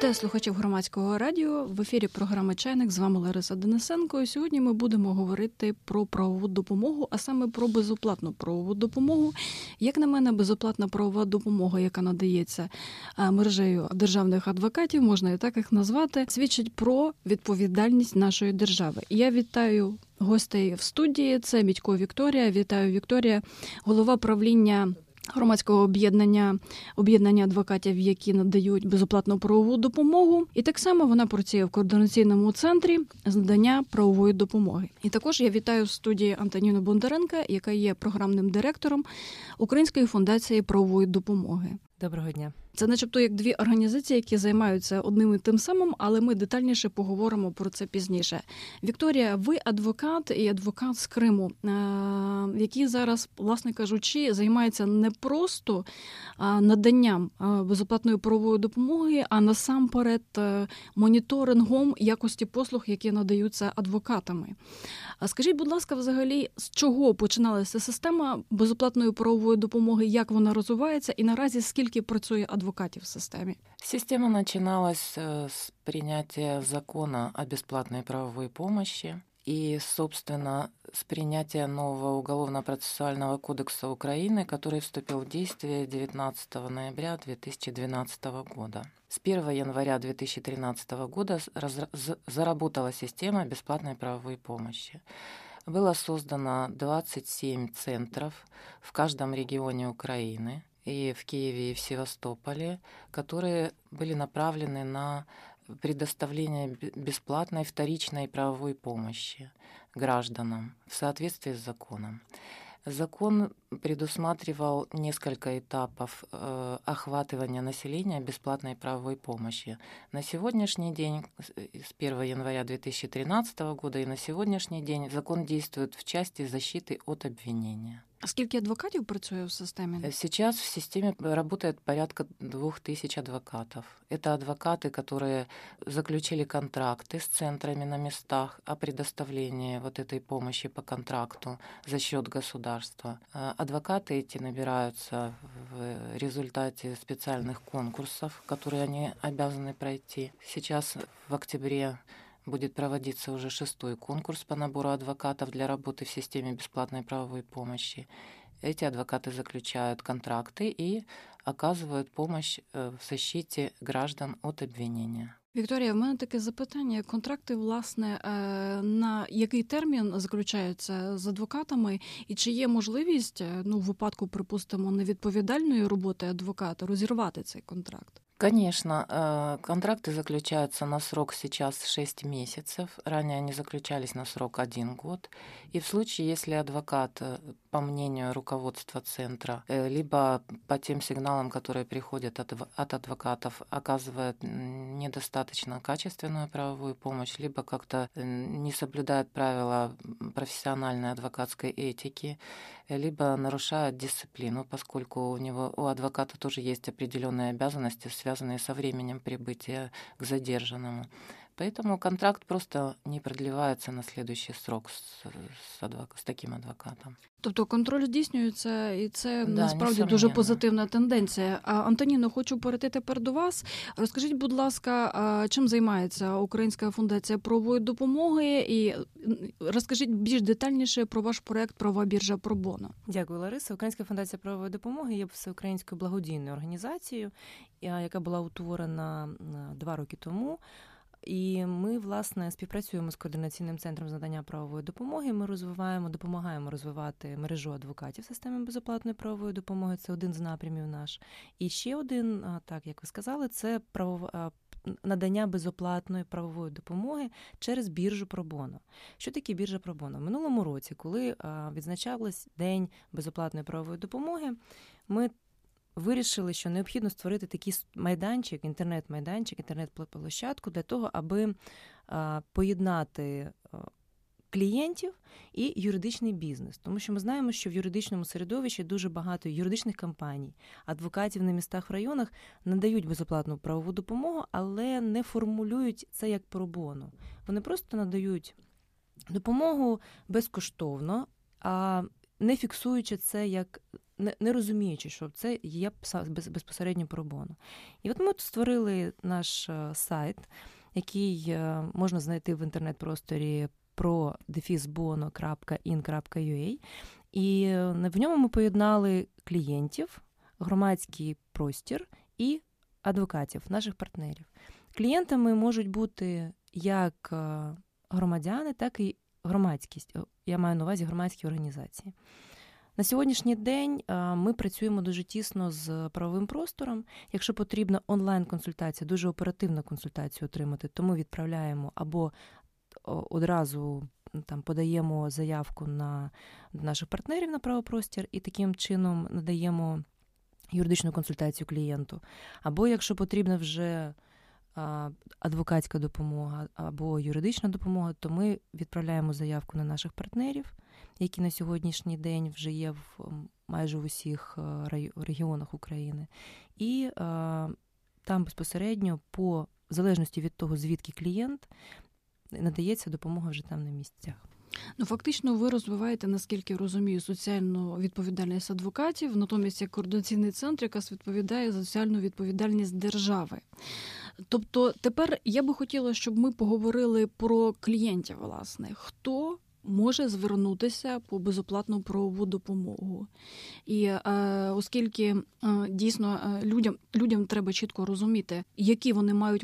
Вітаю слухачів Громадського радіо. В ефірі програми «Чайник». З вами Лариса Денисенко. І сьогодні ми будемо говорити про правову допомогу, а саме про безоплатну правову допомогу. Як на мене, безоплатна правова допомога, яка надається мережею державних адвокатів, можна і так їх назвати, свідчить про відповідальність нашої держави. І я вітаю гостей в студії. Це Мідько Вікторія. Вітаю, Вікторія, голова правління громадського об'єднання адвокатів, які надають безоплатну правову допомогу. І так само вона працює в координаційному центрі з надання правової допомоги. І також я вітаю в студії Антоніну Бондаренка, яка є програмним директором Української фундації правової допомоги. Доброго дня. Це начебто як дві організації, які займаються одним і тим самим, але ми детальніше поговоримо про це пізніше. Вікторія, ви адвокат і адвокат з Криму, який зараз, власне кажучи, займається не просто наданням безоплатної правової допомоги, а насамперед моніторингом якості послуг, які надаються адвокатами. Скажіть, будь ласка, взагалі, з чого починалася система безоплатної правової допомоги, як вона розвивається і наразі скільки працює адвокатів в системі? Система начиналась с принятия закона о бесплатной правовой помощи и, собственно, с принятия нового Уголовно-процессуального кодекса Украины, который вступил в действие 19 ноября 2012 года. С 1 января 2013 года заработала система бесплатной правовой помощи. Было создано 27 центров в каждом регионе Украины, и в Киеве, и в Севастополе, которые были направлены на предоставление бесплатной вторичной правовой помощи гражданам в соответствии с законом. Закон предусматривал несколько этапов охватывания населения бесплатной правовой помощи. На сегодняшний день, с 1 января 2013 года и на сегодняшний день закон действует в части защиты от обвинения. А скільки адвокатів працює в системі? Сейчас в системе работает порядка 2000 адвокатов. Это адвокаты, которые заключили контракты с центрами на местах о предоставлении вот этой помощи по контракту за счет государства. Адвокаты эти набираются в результате специальных конкурсов, которые они обязаны пройти. Сейчас в октябре будет проводиться уже 6-й конкурс по набору адвокатов для работы в системе бесплатной правовой помощи. Эти адвокаты заключают контракты и оказывают помощь в защите граждан от обвинения. Вікторія, в мене таке запитання. Контракти, власне, на який термін заключаються з адвокатами? І чи є можливість, в випадку, припустимо, невідповідальної роботи адвоката, розірвати цей контракт? Конечно, контракты заключаются на срок сейчас 6 месяцев, ранее они заключались на срок 1 год. И в случае, если адвокат, по мнению руководства центра, либо по тем сигналам, которые приходят от адвокатов, оказывает недостаточно качественную правовую помощь, либо как-то не соблюдает правила профессиональной адвокатской этики, либо нарушает дисциплину, поскольку у адвоката тоже есть определенные обязанности, связанные со временем прибытия к задержанному. Поэтому контракт просто не продлевается на следующий срок с таким адвокатом. Тобто контроль здійснюється, і це насправді дуже позитивна тенденція. Антоніно, хочу перейти тепер до вас. Розкажіть, будь ласка, чим займається Українська фундація правової допомоги, і розкажіть більш детальніше про ваш проект «Правова біржа Про Боно». Дякую, Лариса. Українська фундація правової допомоги є всеукраїнською благодійною організацією, яка була утворена 2 роки тому. І ми, власне, співпрацюємо з Координаційним центром з надання правової допомоги. Ми допомагаємо розвивати мережу адвокатів системи безоплатної правової допомоги. Це один з напрямів наш. І ще один, так як ви сказали, це надання безоплатної правової допомоги через біржу Про Боно. Що таке біржа Про Боно? В минулому році, коли відзначався День безоплатної правової допомоги, ми вирішили, що необхідно створити такий майданчик, інтернет-майданчик, інтернет-площадку для того, аби поєднати клієнтів і юридичний бізнес. Тому що ми знаємо, що в юридичному середовищі дуже багато юридичних компаній, адвокатів на містах, в районах надають безоплатну правову допомогу, але не формулюють це як про боно. Вони просто надають допомогу безкоштовно, а не фіксуючи це як не розуміючи, що це є безпосередньо про боно. І от ми створили наш сайт, який можна знайти в інтернет-просторі pro-bono.in.ua, і в ньому ми поєднали клієнтів, громадський простір і адвокатів, наших партнерів. Клієнтами можуть бути як громадяни, так і громадськість. Я маю на увазі громадські організації. На сьогоднішній день ми працюємо дуже тісно з правовим простором. Якщо потрібна онлайн-консультація, дуже оперативну консультацію отримати, то ми відправляємо або одразу подаємо заявку на наших партнерів на правопростір і таким чином надаємо юридичну консультацію клієнту. Або якщо потрібна вже адвокатська допомога або юридична допомога, то ми відправляємо заявку на наших партнерів, які на сьогоднішній день вже є майже в усіх регіонах України. І там безпосередньо, в залежності від того, звідки клієнт, надається допомога вже там на місцях. Фактично ви розвиваєте, наскільки я розумію, соціальну відповідальність адвокатів, натомість як координаційний центр, якраз відповідає за соціальну відповідальність держави. Тобто тепер я би хотіла, щоб ми поговорили про клієнтів, власне. Хто може звернутися по безоплатну правову допомогу? І оскільки дійсно людям треба чітко розуміти, які вони мають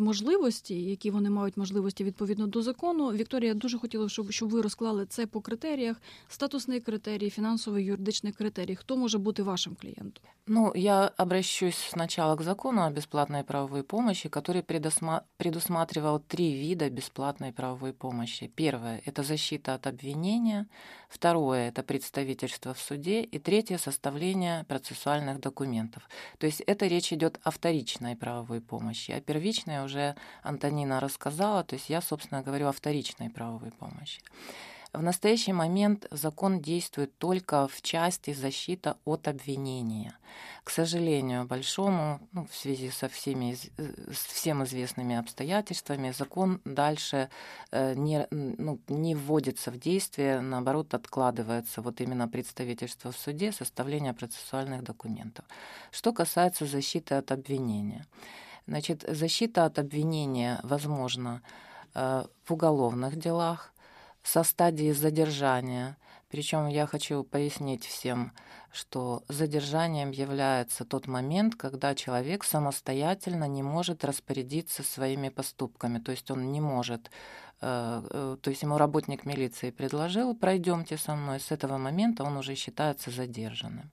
можливості відповідно до закону. Вікторія, я дуже хотіла, щоб ви розклали це по критеріях: статусний критерій, фінансовий, юридичний критерій. Хто може бути вашим клиентом? Я обращусь сначала к закону о бесплатной правовой помощи, который предусматривал 3 вида бесплатной правовой помощи. Первое – это защита от обвинения, второе – это представительство в суде, и третье – составление процессуальных документов. То есть это речь идет о вторичной правовой помощи, а первичной уже Антонина рассказала, то есть я, собственно, говорю о вторичной правовой помощи. В настоящий момент закон действует только в части защиты от обвинения. К сожалению большому, в связи со всем известными обстоятельствами, закон дальше не вводится в действие, наоборот, откладывается именно представительство в суде, составление процессуальных документов. Что касается защиты от обвинения. Значит, защита от обвинения возможна в уголовных делах, со стадии задержания. Причем я хочу пояснить всем, что задержанием является тот момент, когда человек самостоятельно не может распорядиться своими поступками. То есть он не может, то есть ему работник милиции предложил: пройдемте со мной, с этого момента он уже считается задержанным.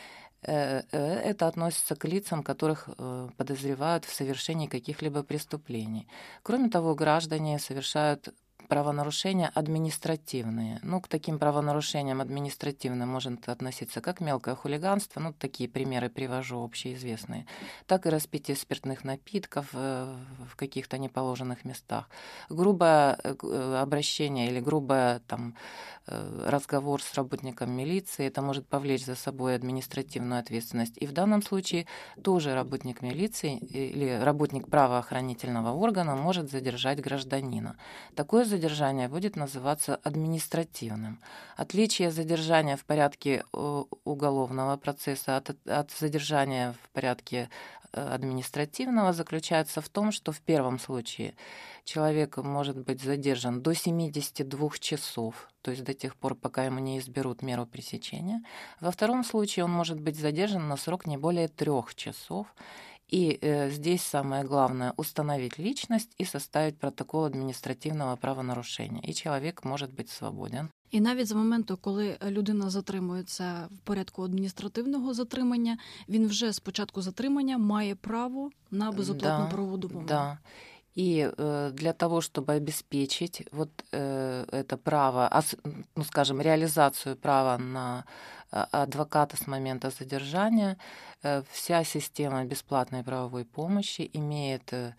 Это относится к лицам, которых подозревают в совершении каких-либо преступлений. Кроме того, граждане совершают правонарушения административные. К таким правонарушениям административным может относиться как мелкое хулиганство, такие примеры привожу общеизвестные, так и распитие спиртных напитков в каких-то неположенных местах, грубое обращение или грубое разговор с работником милиции, это может повлечь за собой административную ответственность. И в данном случае тоже работник милиции или работник правоохранительного органа может задержать гражданина. Такое задержание будет называться административным. Отличие задержания в порядке уголовного процесса от задержания в порядке административного заключается в том, что в первом случае человек может быть задержан до 72 часов, то есть до тех пор, пока ему не изберут меру пресечения. Во втором случае он может быть задержан на срок не более 3 часов. И здесь самое главное – установить личность и составить протокол адміністративного правонарушення. І чоловік може бути свободен. І навіть з моменту, коли людина затримується в порядку адміністративного затримання, він вже з початку затримання має право на безоплатну правову допомогу. Да. И для того, чтобы обеспечить это право, реализацию права на адвоката с момента задержания, вся система бесплатной правовой помощи имеет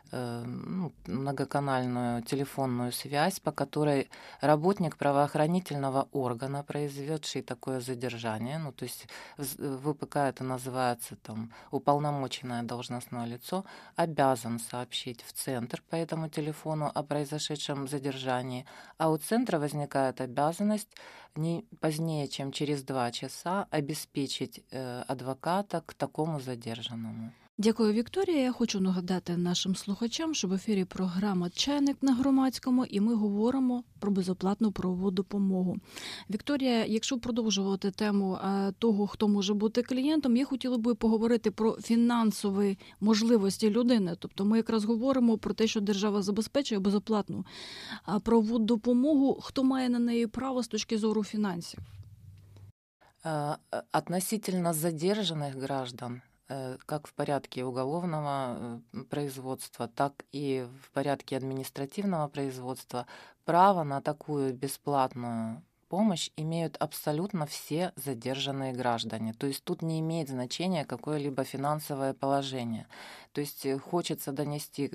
многоканальную телефонную связь, по которой работник правоохранительного органа, произведший такое задержание, то есть в УПК это называется там уполномоченное должностное лицо, обязан сообщить в центр по этому телефону о произошедшем задержании, а у центра возникает обязанность не позднее, чем через 2 часа обеспечить адвоката к такому задержаному. Дякую, Вікторія. Я хочу нагадати нашим слухачам, що в ефірі програма «Чайник» на Громадському, і ми говоримо про безоплатну правову допомогу. Вікторія, якщо продовжувати тему того, хто може бути клієнтом, я хотіла би поговорити про фінансові можливості людини. Тобто ми якраз говоримо про те, що держава забезпечує безоплатну правову допомогу. Хто має на неї право з точки зору фінансів? Относительно задержанных граждан, как в порядке уголовного производства, так и в порядке административного производства, право на такую бесплатную помощь имеют абсолютно все задержанные граждане. То есть тут не имеет значения какое-либо финансовое положение. То есть хочется донести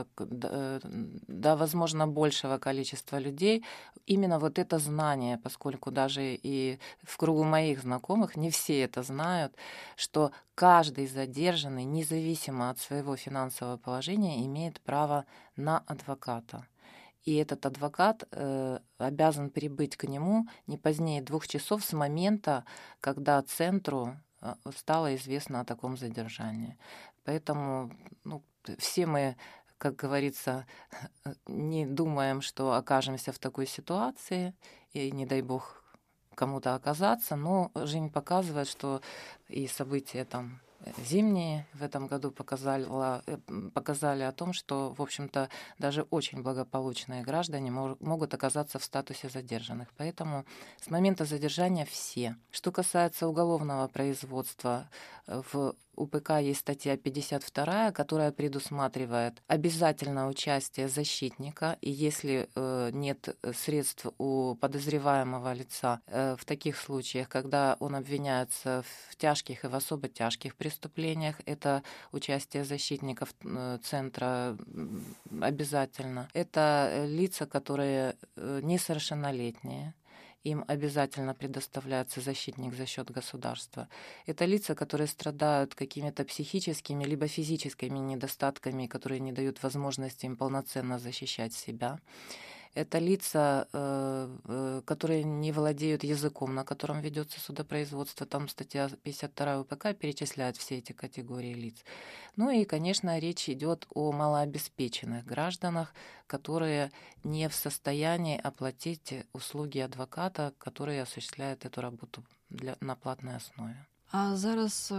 до, возможно, большего количества людей именно вот это знание, поскольку даже и в кругу моих знакомых не все это знают, что каждый задержанный, независимо от своего финансового положения, имеет право на адвоката. И этот адвокат обязан прибыть к нему не позднее 2 часов с момента, когда центру стало известно о таком задержании. Поэтому все мы, как говорится, не думаем, что окажемся в такой ситуации, и не дай бог кому-то оказаться, но жизнь показывает, что и события там зимние в этом году показали о том, что, в общем-то, даже очень благополучные граждане могут оказаться в статусе задержанных. Поэтому с момента задержания все. Что касается уголовного производства, в УПК есть статья 52, которая предусматривает обязательное участие защитника, и если нет средств у подозреваемого лица в таких случаях, когда он обвиняется в тяжких и в особо тяжких преступлениях, это участие защитников центра обязательно. Это лица, которые несовершеннолетние, им обязательно предоставляется защитник за счет государства. Это лица, которые страдают какими-то психическими либо физическими недостатками, которые не дают возможности им полноценно защищать себя. Это лица, которые не владеют языком, на котором ведется судопроизводство. Там статья 52 УПК перечисляет все эти категории лиц. И, конечно, речь идет о малообеспеченных гражданах, которые не в состоянии оплатить услуги адвоката, который осуществляет эту работу на платной основе. А зараз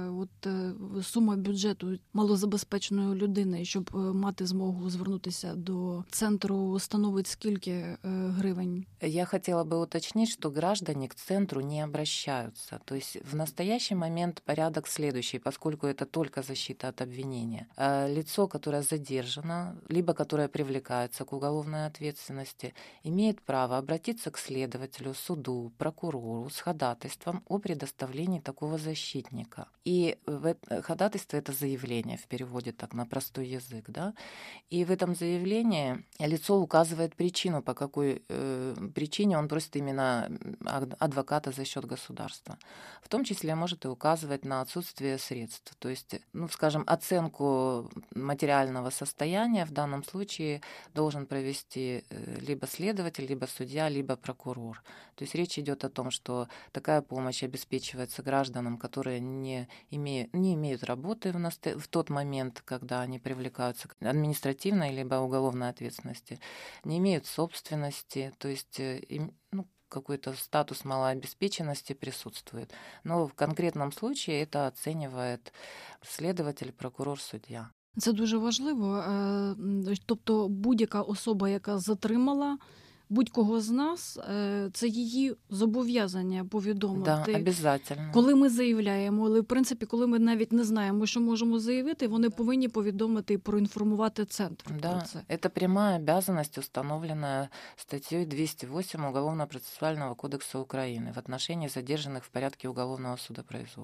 сума бюджету малозабезпеченої людини, щоб мати змогу звернутися до центру, становить скільки гривень? Я хотела бы уточнить, что граждане к центру не обращаются. То есть в настоящий момент порядок следующий, поскольку это только защита от обвинения. Лицо, которое задержано, либо которое привлекается к уголовной ответственности, имеет право обратиться к следователю, суду, прокурору с ходатайством о предоставлении такого защитника. И ходатайство — это заявление в переводе так на простой язык, да? И в этом заявлении лицо указывает причину, по какой причине он просит именно адвоката за счет государства. В том числе может и указывать на отсутствие средств. То есть, скажем, оценку материального состояния в данном случае должен провести либо следователь, либо судья, либо прокурор. То есть речь идет о том, что такая помощь обеспечивается гражданам, которые не имеют работы в тот момент, когда они привлекаются к административной либо уголовной ответственности, не имеют собственности, то есть какой-то статус малообеспеченности присутствует. Но в конкретном случае это оценивает следователь, прокурор, суддя. Це дуже важливо. Тобто будь-яка особа, яка затримала будь-кого з нас, це її зобов'язання повідомити. Да, обязательно. Коли ми заявляємо, але в принципі, коли ми навіть не знаємо, що можемо заявити, вони повинні повідомити і проінформувати центр про це. Это прямая обязанность, установленная статьей 208 Уголовно-процессуального кодекса Украины в отношении задержанных в порядке уголовного судопроизводства.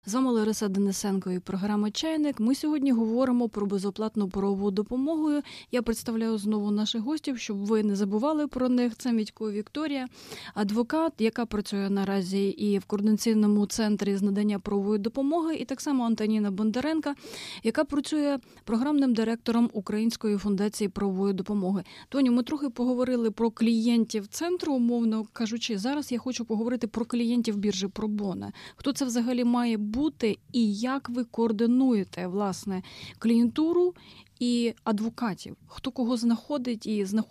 З вами Лариса Денисенко і програма «Чайник». Ми сьогодні говоримо про безоплатну правову допомогу. Я представляю знову наших гостів, щоб ви не забували про них. Це Мідько Вікторія, адвокат, яка працює наразі і в Координаційному центрі з надання правової допомоги, і так само Антоніна Бондаренка, яка працює програмним директором Української фундації правової допомоги. Тоню, ми трохи поговорили про клієнтів центру, умовно кажучи. Зараз я хочу поговорити про клієнтів біржі Пробона. Хто це взагалі має бути і як ви координуєте, власне, клієнтуру і адвокатів? Хто кого знаходить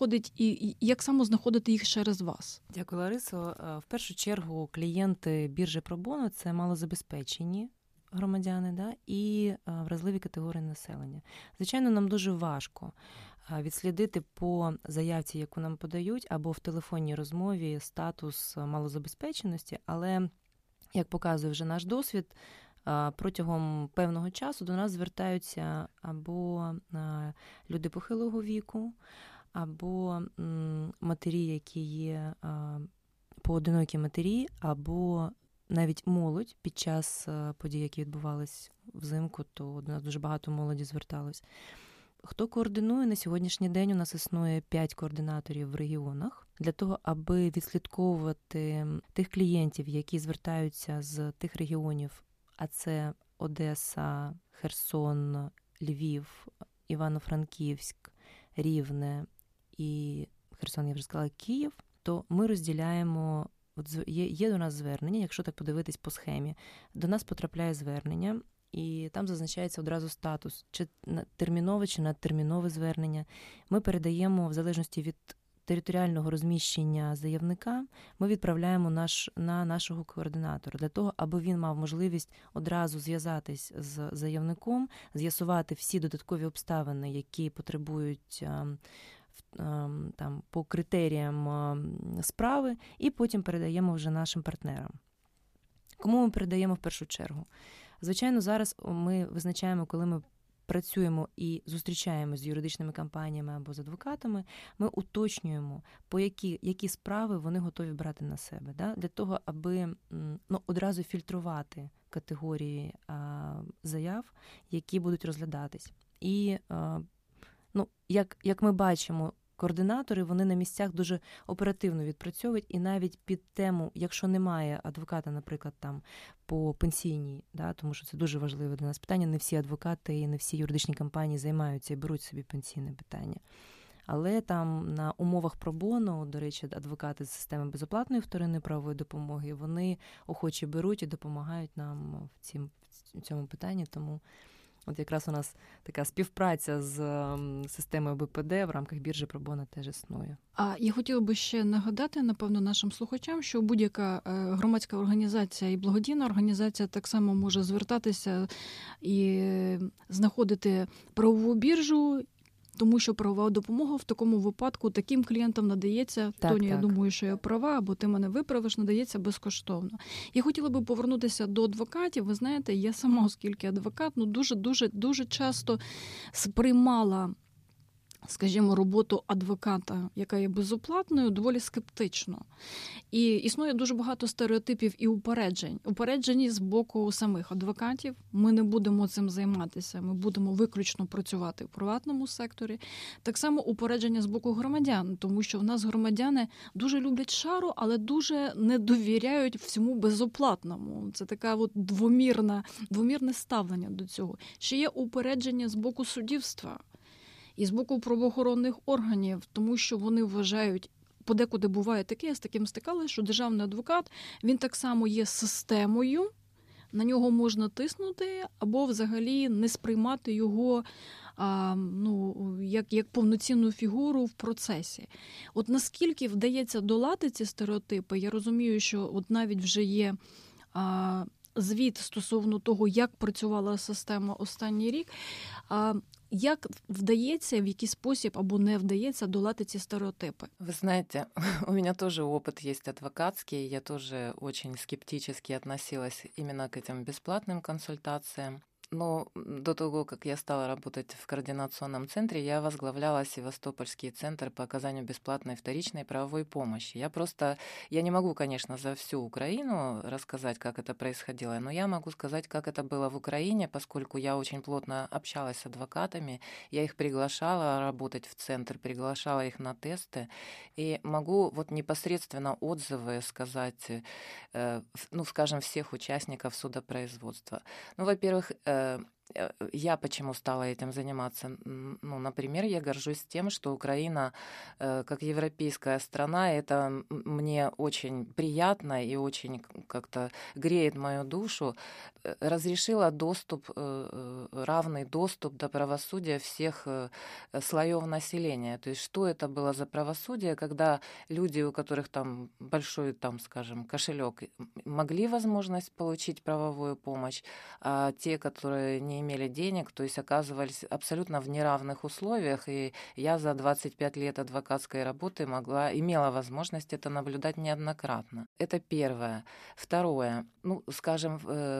і як саме знаходити їх через вас? Дякую, Ларисо. В першу чергу клієнти біржі Пробона – це малозабезпечені громадяни, да, і вразливі категорії населення. Звичайно, нам дуже важко відслідити по заявці, яку нам подають, або в телефонній розмові статус малозабезпеченості, але, як показує вже наш досвід, протягом певного часу до нас звертаються або люди похилого віку, або матері, які є поодинокі матері, або навіть молодь під час подій, які відбувались взимку, то до нас дуже багато молоді зверталось. Хто координує? На сьогоднішній день у нас існує 5 координаторів в регіонах для того, аби відслідковувати тих клієнтів, які звертаються з тих регіонів, а це Одеса, Херсон, Львів, Івано-Франківськ, Рівне і Херсон, я вже сказала, Київ, то ми розділяємо, є до нас звернення, якщо так подивитись по схемі, до нас потрапляє звернення, і там зазначається одразу статус, чи термінове, чи надтермінове звернення. Ми передаємо, в залежності від територіального розміщення заявника, ми відправляємо на нашого координатора, для того, аби він мав можливість одразу зв'язатись з заявником, з'ясувати всі додаткові обставини, які потребують там, по критеріям справи, і потім передаємо вже нашим партнерам. Кому ми передаємо в першу чергу? Звичайно, зараз ми визначаємо, коли ми працюємо і зустрічаємося з юридичними компаніями або з адвокатами, ми уточнюємо, по які справи вони готові брати на себе, да? Для того, аби одразу фільтрувати категорії заяв, які будуть розглядатись. І, як ми бачимо, координатори, вони на місцях дуже оперативно відпрацьовують, і навіть під тему, якщо немає адвоката, наприклад, там по пенсійній, да, тому що це дуже важливе для нас питання, не всі адвокати і не всі юридичні компанії займаються і беруть собі пенсійне питання. Але там на умовах пробону, до речі, адвокати з системи безоплатної вторинної правової допомоги, вони охоче беруть і допомагають нам в цьому питанні, тому от якраз у нас така співпраця з системою БПД в рамках біржі Пробона теж існує. А я хотіла би ще нагадати, напевно, нашим слухачам, що будь-яка громадська організація і благодійна організація так само може звертатися і знаходити правову біржу, тому що правова допомога в такому випадку таким клієнтам надається, Тоні, я думаю, що я права, або ти мене виправиш, надається безкоштовно. Я хотіла би повернутися до адвокатів. Ви знаєте, я сама, оскільки адвокат, дуже часто сприймала, скажімо, роботу адвоката, яка є безоплатною, доволі скептично. І існує дуже багато стереотипів і упереджень. Упереджені з боку самих адвокатів. Ми не будемо цим займатися, ми будемо виключно працювати в приватному секторі. Так само упередження з боку громадян, тому що в нас громадяни дуже люблять шару, але дуже не довіряють всьому безоплатному. Це така от двомірне ставлення до цього. Ще є упередження з боку суддівства і з боку правоохоронних органів, тому що вони вважають, подекуди буває таке, я з таким стикалася, що державний адвокат, він так само є системою, на нього можна тиснути, або взагалі не сприймати його як повноцінну фігуру в процесі. От наскільки вдається долати ці стереотипи, я розумію, що от навіть вже є звіт стосовно того, як працювала система останній рік. Як вдається, в який спосіб або не вдається долати ці стереотипы? Вы знаете, у меня тоже опыт есть адвокатский. Я тоже очень скептически относилась именно к этим бесплатным консультациям. Но до того, как я стала работать в координационном центре, я возглавляла Севастопольский центр по оказанию бесплатной вторичной правовой помощи. Я не могу, конечно, за всю Украину рассказать, как это происходило, но я могу сказать, как это было в Украине, поскольку я очень плотно общалась с адвокатами, я их приглашала работать в центр, приглашала их на тесты, и могу вот непосредственно отзывы сказать, ну, скажем, всех участников судопроизводства. Ну, во-первых, я почему стала этим заниматься? Ну, например, я горжусь тем, что Украина, как европейская страна, это мне очень приятно и очень как-то греет мою душу, разрешила равный доступ до правосудия всех слоев населения. То есть что это было за правосудие, когда люди, у которых там большой, там, скажем, кошелек, могли возможность получить правовую помощь, а те, которые не имели денег, то есть оказывались абсолютно в неравных условиях, и я за 25 лет адвокатской работы имела возможность это наблюдать неоднократно. Это первое. Второе. Ну, скажем,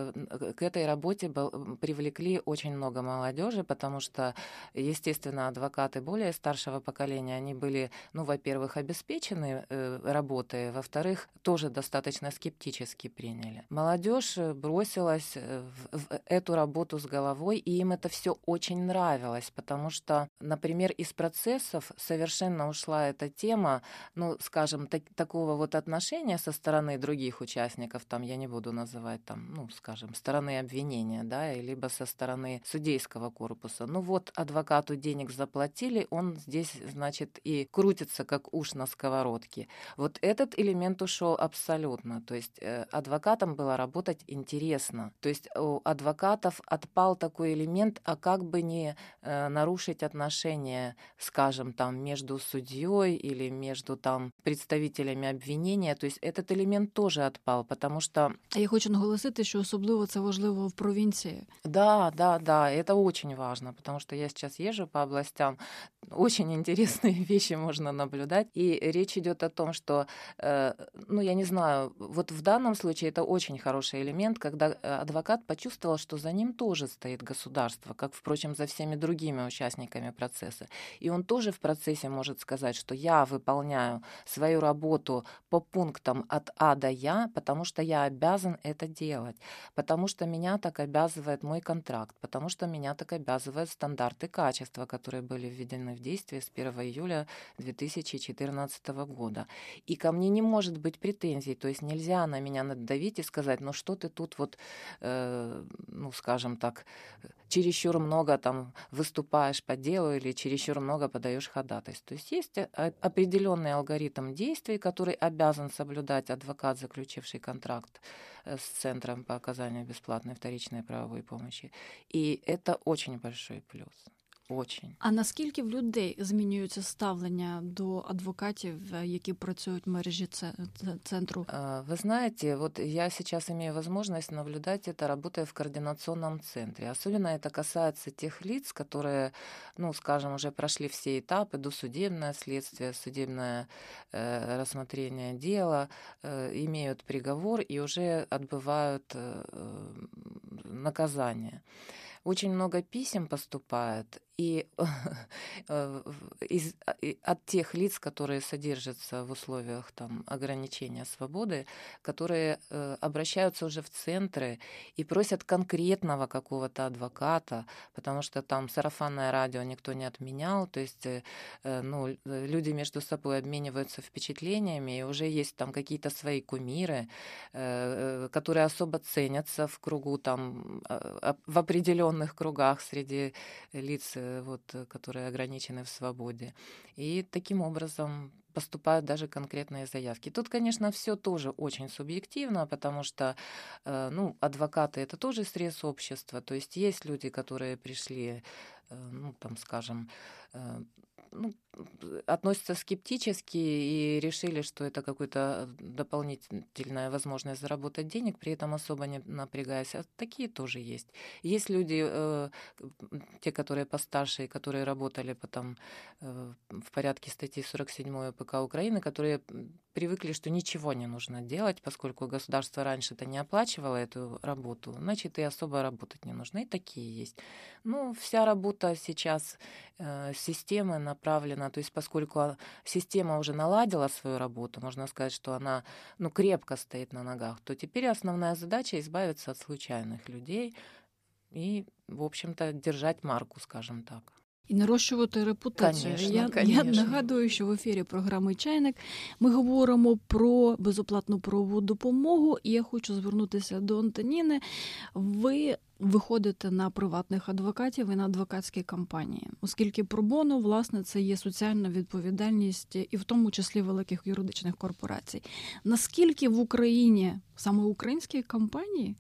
к этой работе привлекли очень много молодежи, потому что, естественно, адвокаты более старшего поколения, они были, ну, во-первых, обеспечены работой, во-вторых, тоже достаточно скептически приняли. Молодежь бросилась в эту работу с головой, и им это все очень нравилось, потому что, например, из процессов совершенно ушла эта тема, ну, скажем, такого вот отношения со стороны других участников, там, я не буду называть, там, ну, скажем, стороны обвинения, да, либо со стороны судейского корпуса. Ну вот, адвокату денег заплатили, он здесь, значит, и крутится, как уж на сковородке. Вот этот элемент ушел абсолютно, то есть адвокатам было работать интересно, то есть у адвокатов отпал такой элемент, а как бы не нарушить отношения, скажем, там, между судьей или между там представителями обвинения, то есть этот элемент тоже отпал, потому что... Я хочу наголосити, що особливо це важливо в провінції. Да, это очень важно, потому что я сейчас езжу по областям, очень интересные вещи можно наблюдать, и речь идет о том, что, ну, я не знаю, вот в данном случае это очень хороший элемент, когда адвокат почувствовал, что за ним тоже стоит государство, как, впрочем, за всеми другими участниками процесса. И он тоже в процессе может сказать, что я выполняю свою работу по пунктам от А до Я, потому что я обязан это делать, потому что меня так обязывает мой контракт, потому что меня так обязывают стандарты качества, которые были введены в действие с 1 июля 2014 года. И ко мне не может быть претензий, то есть нельзя на меня надавить и сказать, ну что ты тут вот, ну скажем так, чересчур много там выступаешь по делу или чересчур много подаешь ходатайств. То есть есть определенный алгоритм действий, который обязан соблюдать адвокат, заключивший контракт с Центром по оказанию бесплатной вторичной правовой помощи. И это очень большой плюс. Очень. А наскільки в людей змінюється ставлення до адвокатів, які працюють в мережі центру? Вы знаете, вот я сейчас имею возможность наблюдать это, работая в координационном центре. Особенно это касается тех лиц, которые, ну, скажем, уже прошли все этапы: досудебное следствие, судебное рассмотрение дела, имеют приговор и уже отбывают наказание. Очень много писем поступает, и от тех лиц, которые содержатся в условиях там, ограничения свободы, которые обращаются уже в центры и просят конкретного какого-то адвоката, потому что там сарафанное радио никто не отменял, то есть ну, люди между собой обмениваются впечатлениями, и уже есть там какие-то свои кумиры, которые особо ценятся в кругу, там, в определенных кругах среди лиц, вот, которые ограничены в свободе. И таким образом поступают даже конкретные заявки. Тут, конечно, все тоже очень субъективно, потому что, ну, адвокаты — это тоже срез общества, то есть люди, которые пришли, ну, там, скажем, ну, относятся скептически и решили, что это какая-то дополнительная возможность заработать денег, при этом особо не напрягаясь. А такие тоже есть. Есть люди, те, которые постарше, которые работали потом в порядке статьи 47 ПК Украины, которые привыкли, что ничего не нужно делать, поскольку государство раньше-то не оплачивало эту работу, значит, и особо работать не нужно. И такие есть. Ну, вся работа сейчас системы направлена, то есть поскольку система уже наладила свою работу, можно сказать, что она крепко стоит на ногах, то теперь основная задача избавиться от случайных людей и, в общем-то, держать марку, скажем так. І нарощувати репутацію. Конечно. Я нагадую, що в ефірі програми «Чайник» ми говоримо про безоплатну правову допомогу, і я хочу звернутися до Антоніни. Ви виходите на приватних адвокатів і на адвокатські компанії, оскільки пробоно, власне, це є соціальна відповідальність і в тому числі великих юридичних корпорацій. Наскільки в Україні, саме українські компанії,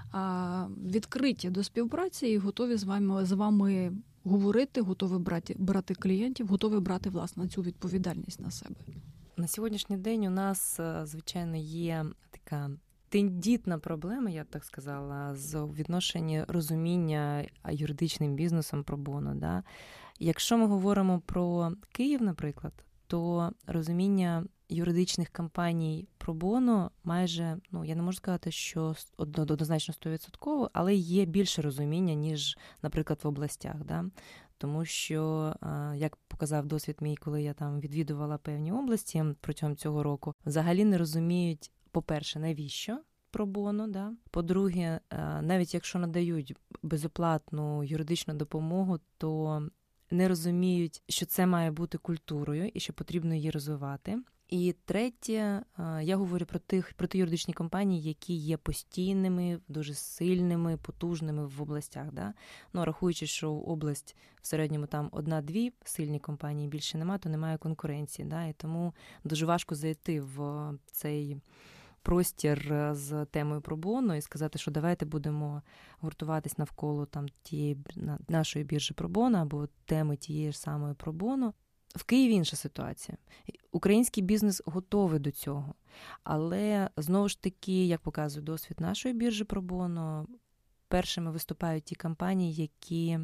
відкриті до співпраці і готові з вами говорити, готові брати клієнтів, готові брати, власне, цю відповідальність на себе? На сьогоднішній день у нас, звичайно, є така тендітна проблема, я б так сказала, з відношенні розуміння юридичним бізнесом пробоно. Да? Якщо ми говоримо про Київ, наприклад, то розуміння юридичних компаній пробоно майже, я не можу сказати, що однозначно 100%, але є більше розуміння, ніж, наприклад, в областях. Да? Тому що, як показав досвід мій, коли я там відвідувала певні області протягом цього року, взагалі не розуміють, по-перше, навіщо пробоно, да? По-друге, навіть якщо надають безоплатну юридичну допомогу, то не розуміють, що це має бути культурою і що потрібно її розвивати. І третє, я говорю про ті юридичні компанії, які є постійними, дуже сильними, потужними в областях. Да? Рахуючи, що область в середньому там 1-2 сильні компанії, більше немає, то немає конкуренції. Да? І тому дуже важко зайти в цей простір з темою пробоно і сказати, що давайте будемо гуртуватись навколо там тієї нашої біржі пробоно або теми тієї ж самої пробоно. В Києві інша ситуація. Український бізнес готовий до цього. Але, знову ж таки, як показує досвід нашої біржі пробоно, першими виступають ті компанії, які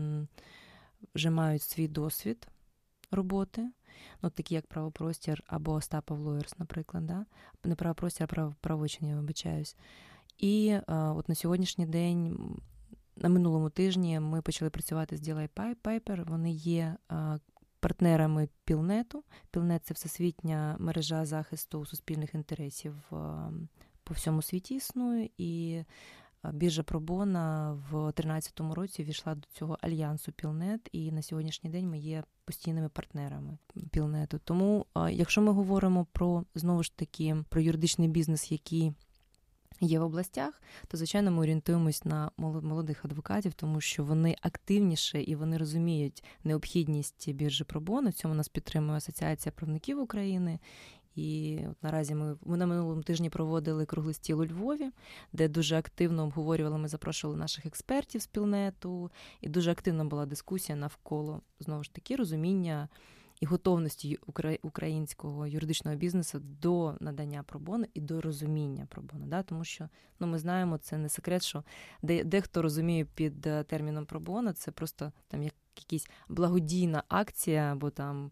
вже мають свій досвід роботи, такі як «Правопростір» або «Остапов Lawyers», наприклад. Да? Не «Правопростір», а «Правочин», я вибачаюсь. І от на сьогоднішній день, на минулому тижні, ми почали працювати з DLA Piper. Вони є партнерами Пілнету. Пілнет – це всесвітня мережа захисту суспільних інтересів по всьому світі існує. І біржа пробоно в 2013 році війшла до цього альянсу Пілнет, і на сьогоднішній день ми є постійними партнерами Пілнету. Тому, якщо ми говоримо знову ж таки, про юридичний бізнес, який є в областях, то, звичайно, ми орієнтуємось на молодих адвокатів, тому що вони активніше і вони розуміють необхідність біржі пробоно. В цьому нас підтримує Асоціація правників України. І от наразі ми на минулому тижні проводили круглий стіл у Львові, де дуже активно обговорювали, ми запрошували наших експертів з Пілнету, і дуже активна була дискусія навколо, знову ж таки, розуміння і готовності українського юридичного бізнесу до надання пробоно і до розуміння пробоно. Да? Тому що, ми знаємо, це не секрет, що дехто розуміє під терміном пробоно, це просто там якась благодійна акція, або там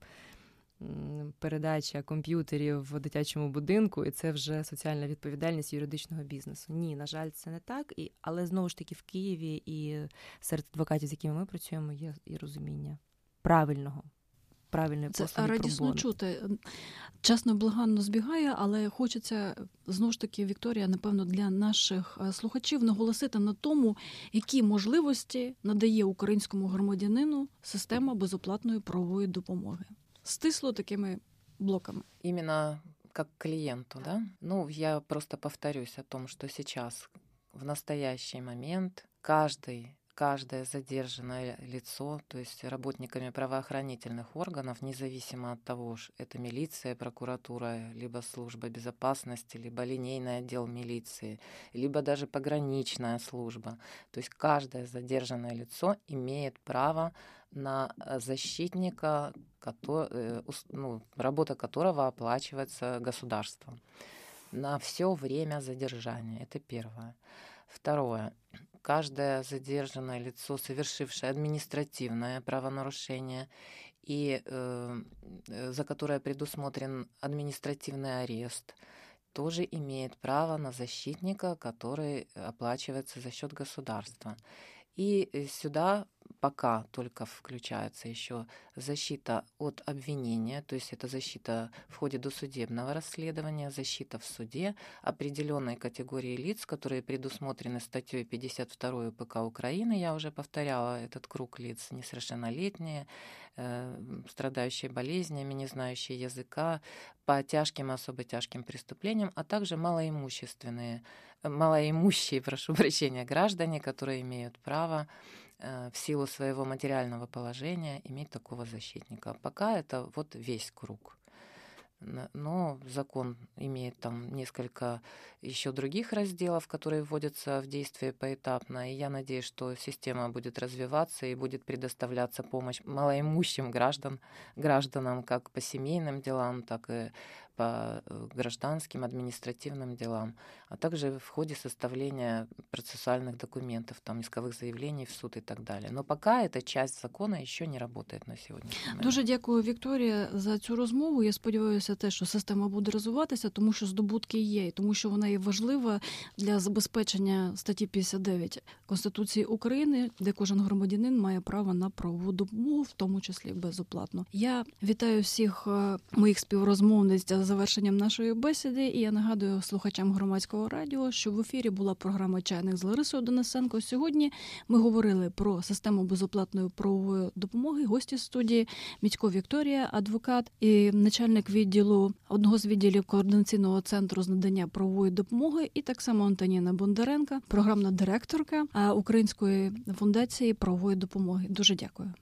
передача комп'ютерів в дитячому будинку, і це вже соціальна відповідальність юридичного бізнесу. Ні, на жаль, це не так. Але, знову ж таки, в Києві і серед адвокатів, з якими ми працюємо, є і розуміння правильної послуги це пробоно. радісно чути. Чесно, благанно збігає, але хочеться, знову ж таки, Вікторія, напевно, для наших слухачів наголосити на тому, які можливості надає українському громадянину система безоплатної правової допомоги. Стисло такими блоками. Именно как клиенту, да? Я просто повторюсь о том, что сейчас, в настоящий момент, каждое задержанное лицо, то есть работниками правоохранительных органов, независимо от того, что это милиция, прокуратура, либо служба безопасности, либо линейный отдел милиции, либо даже пограничная служба, то есть каждое задержанное лицо имеет право на защитника, работа которого оплачивается государством на все время задержания. Это первое. Второе. Каждое задержанное лицо, совершившее административное правонарушение и за которое предусмотрен административный арест, тоже имеет право на защитника, который оплачивается за счет государства. И сюда пока только включается еще защита от обвинения, то есть это защита в ходе досудебного расследования, защита в суде определенной категории лиц, которые предусмотрены статьей 52 УПК Украины. Я уже повторяла этот круг лиц: несовершеннолетние, страдающие болезнями, не знающие языка, по тяжким и особо тяжким преступлениям, а также малоимущие, граждане, которые имеют право в силу своего материального положения иметь такого защитника. Пока это вот весь круг. Но закон имеет там несколько еще других разделов, которые вводятся в действие поэтапно. И я надеюсь, что система будет развиваться и будет предоставляться помощь малоимущим гражданам как по семейным делам, так и по гражданским, административным делам, а также в ходе составления процессуальных документов, там, исковых заявлений в суд и так далее. Но пока эта часть закона еще не работает на сьогоднішній момент. Дуже дякую, Вікторія, за цю розмову. Я сподіваюся те, що система буде розвиватися, тому що здобутки є, і тому що вона є важлива для забезпечення статті 59 Конституції України, де кожен громадянин має право на правову допомогу, в тому числі безоплатно. Я вітаю всіх моїх співрозмовниць з завершенням нашої бесіди, і я нагадую слухачам Громадського радіо, що в ефірі була програма «Чайник» з Ларисою Денисенко. Сьогодні ми говорили про систему безоплатної правової допомоги. Гості студії Мітько Вікторія, адвокат і начальник одного з відділів Координаційного центру з надання правової допомоги, і так само Антоніна Бондаренко, програмна директорка Української фундації правової допомоги. Дуже дякую.